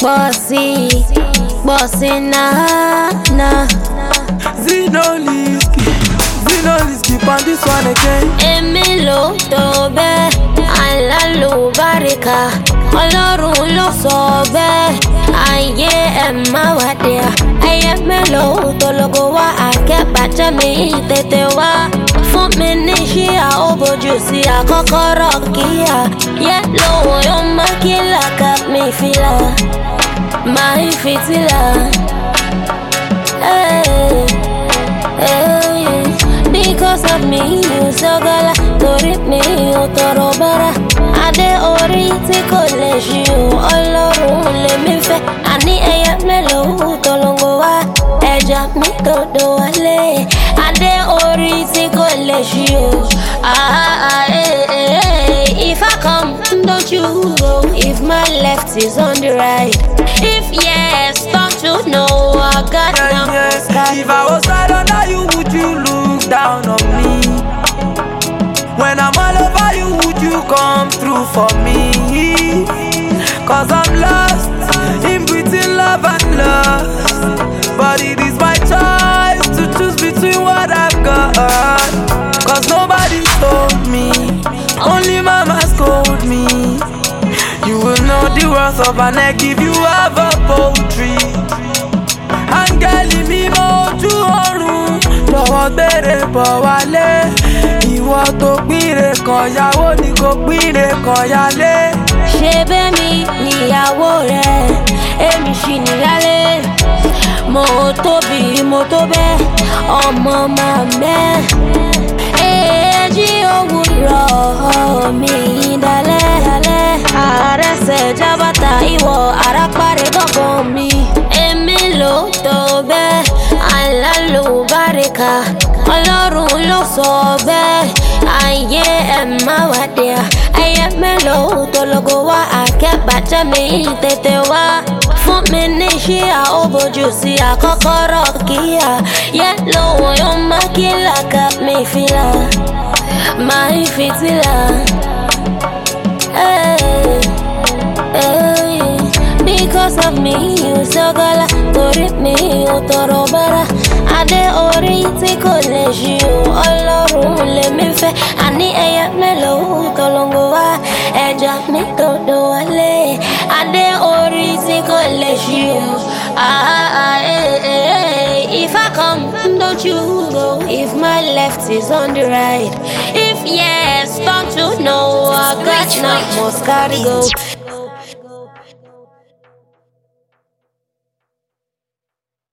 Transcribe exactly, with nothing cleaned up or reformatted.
Bossy, bossy na na. Zinoliski, Zinoliski, on this one again. Emilo tobe, alalubarika. Ọlọ́run ló sọ bẹ́ẹ̀, ayé ẹ̀ má wá dé a. Ayé mélòó tó lógo wá, akẹ́bàjẹ́ mi tètè wá. Fún mi ní ṣíà ó bójú sí àkọ́kọ́rọ́ kíá. Yẹ lóhùn yóò má kílà ká mi fìlà, máa ń fìtílà. Hey, hey. Because of me, you so gala. Torí mi, you tọrọ bára. Adé orí tí kò lè ṣí o, Ọlọ́run lè mí fẹ́. Àní ẹyẹ mélòó tó lógo wá, ẹja mi tòdò wálé. Adé orí tí kò lè ṣí o. Ah, ah, eh, eh, eh. If I come, don't you go. If my left is on the right. If yes, don't you know I got Yeah, now. yeah. If I was right under you, would you look down on me? When I'm all over you, would you come through for me? Cause I'm lost in between love and lust. But it is my choice to choose between what I've got. Cause nobody told me, only mama scold me. You will know the worth of an egg if you have a poultry. Áńgẹ́lì mímọ́ ojú ọ̀run, jọ̀wọ́ gbére bọ̀ wálé. Ìwọ tó pínre kan yàwó ni kò pínre kan yálé. Ṣé bẹ́mi níyàwó rẹ̀, èmi ṣì níyálé. Mo tóbi, mo tó bẹ́ẹ̀, ọmọ màmẹ́. Èjì òwúrọ̀ mi dalẹ̀ dalẹ̀. Àrẹsẹ̀ jábàtà ìwọ àràpàrẹ̀ gángan mi. Èmi ló tó bẹ́ẹ̀, alálùbáríkà. Ọlọ́run ló sọ bẹ́ẹ̀, ayé ẹ̀ má wá dé a. Ayé mélòó tó lógo wá, akẹ́bàjẹ́ mi tètè wá. Fún mi ní ṣíà ó bójú sí àkọ́kọ́rọ́ kíá. Yẹ lóhùn yóò má kílà ká mi fìlà, máa ń fìtílà. Hey, hey. Because of me, you so gala. Torí mi, you tọrọ bára. Adé orí tí kò lè ṣí o, Ọlọ́run lè mí fẹ́. Àní ẹyẹ mélòó tó lógo wá, ẹja mi tòdò wálé. Adé orí tí kò lè ṣí o. Ah, ah, eh, eh, eh. If I come, don't you go. If my left is on the right. If yes, don't you know I got now must carry go.